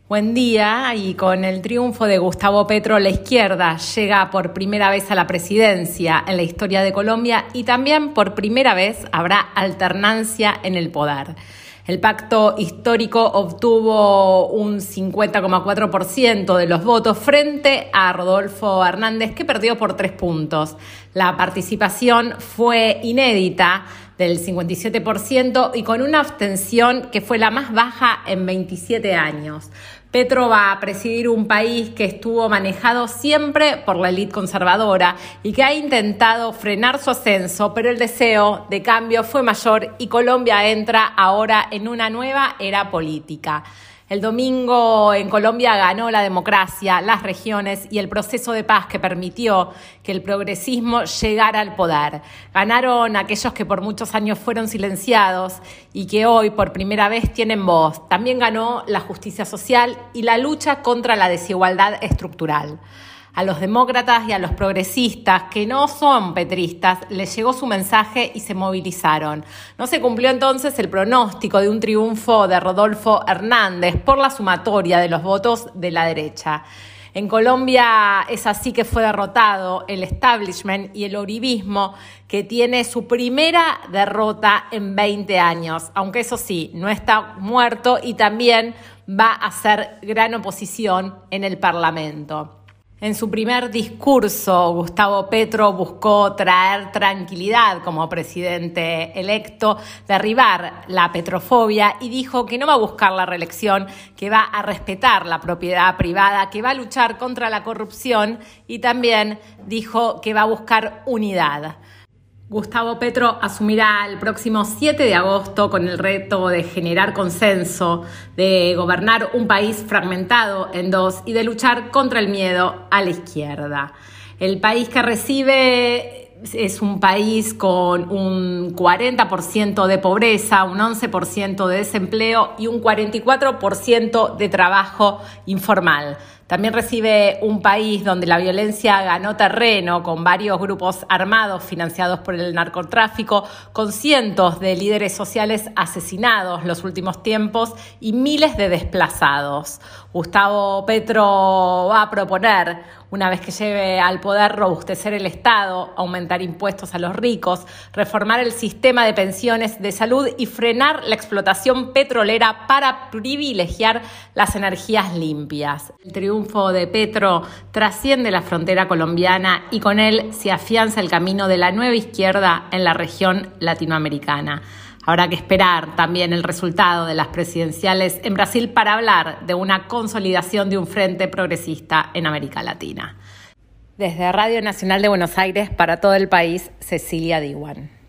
Buen día, y con el triunfo de Gustavo Petro, la izquierda llega por primera vez a la presidencia en la historia de Colombia y también por primera vez habrá alternancia en el poder. El pacto histórico obtuvo un 50,4% de los votos frente a Rodolfo Hernández, que perdió por 3 puntos. La participación fue inédita, del 57%, y con una abstención que fue la más baja en 27 años. Petro va a presidir un país que estuvo manejado siempre por la élite conservadora y que ha intentado frenar su ascenso, pero el deseo de cambio fue mayor y Colombia entra ahora en una nueva era política. El domingo en Colombia ganó la democracia, las regiones y el proceso de paz que permitió que el progresismo llegara al poder. Ganaron aquellos que por muchos años fueron silenciados y que hoy por primera vez tienen voz. También ganó la justicia social y la lucha contra la desigualdad estructural. A los demócratas y a los progresistas que no son petristas les llegó su mensaje y se movilizaron. No se cumplió entonces el pronóstico de un triunfo de Rodolfo Hernández por la sumatoria de los votos de la derecha. En Colombia es así que fue derrotado el establishment y el uribismo, que tiene su primera derrota en 20 años, aunque eso sí, no está muerto y también va a hacer gran oposición en el Parlamento. En su primer discurso, Gustavo Petro buscó traer tranquilidad como presidente electo, derribar la petrofobia y dijo que no va a buscar la reelección, que va a respetar la propiedad privada, que va a luchar contra la corrupción y también dijo que va a buscar unidad. Gustavo Petro asumirá el próximo 7 de agosto con el reto de generar consenso, de gobernar un país fragmentado en dos y de luchar contra el miedo a la izquierda. El país que recibe es un país con un 40% de pobreza, un 11% de desempleo y un 44% de trabajo informal. También recibe un país donde la violencia ganó terreno, con varios grupos armados financiados por el narcotráfico, con cientos de líderes sociales asesinados los últimos tiempos y miles de desplazados. Gustavo Petro va a proponer, una vez que llegue al poder, robustecer el Estado, aumentar impuestos a los ricos, reformar el sistema de pensiones, de salud y frenar la explotación petrolera para privilegiar las energías limpias. El triunfo de Petro trasciende la frontera colombiana y con él se afianza el camino de la nueva izquierda en la región latinoamericana. Habrá que esperar también el resultado de las presidenciales en Brasil para hablar de una consolidación de un frente progresista en América Latina. Desde Radio Nacional de Buenos Aires para todo el país, Cecilia Diwan.